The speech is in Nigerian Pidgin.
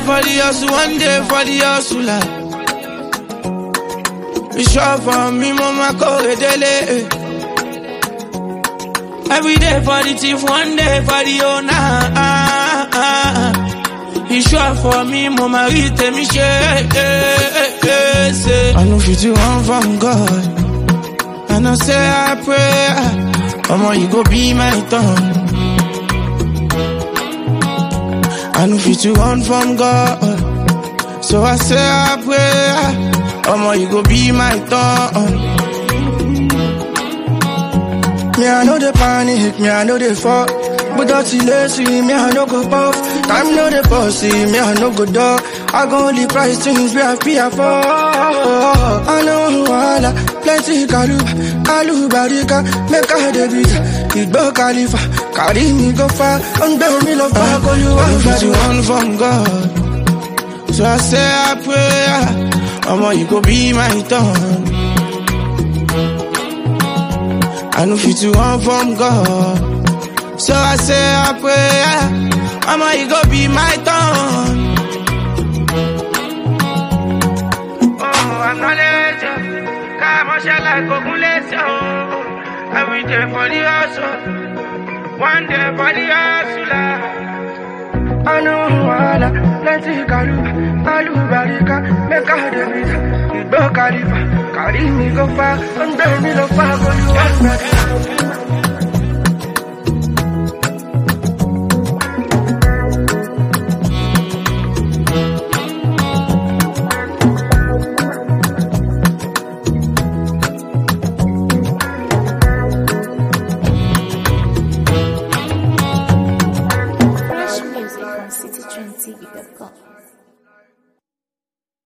for the hustle, one day for the hustler. You sure for me, mama, go dele. Every day for the thief, one day for the owner. You sure for me, mama, read me share. I know you do one from God. And I say I pray, mama, you go be my tongue. I know you do one from God. So I say I pray, mama, you go be my tongue. Me, I know the panic, me, I know the fuck. But that's lazy, me, I no go puff. Time know the pussy, me, I no go dog. I go only price things we have fear for. I know wala, plenty kalu barika, make a debit. Igbo Khalifa, carry me go far, and bear me love back all you want from God. So I say I pray, mama, you go be my tongue. I know you to want from God. So I say I pray, mama, you go be my tongue. Oh, I'm not legend. Come on, shall I go let's every day for the hustle, one day for the hustler. I know wala, plenty kalu barika, make a debit. Igbo Khalifa, carry me go far, and bear me love far, go you want.